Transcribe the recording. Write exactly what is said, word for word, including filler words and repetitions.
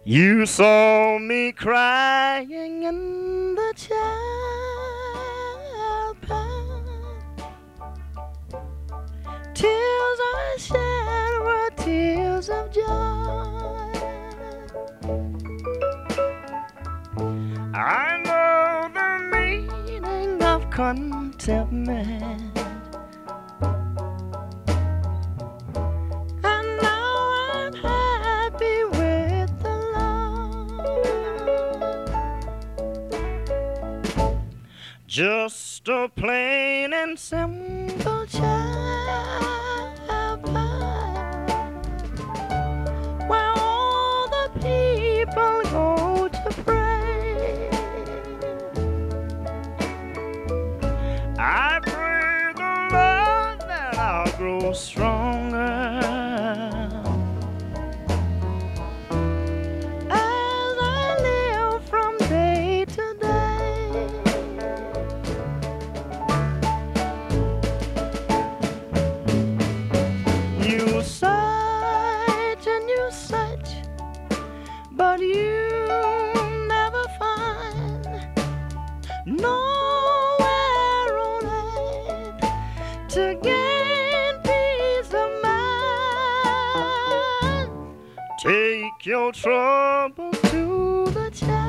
You saw me crying in the child path. Tears I shed were tears of joy. I know the meaning of contentment. And now I'm happy with the Lord. Just a plain and simple child path, where all the people go to pray. I pray the Lord that I'll grow stronger as I live from day to day. You search and you search, but you never find nowhere on earth to gain peace of mind. Take your trouble to the child.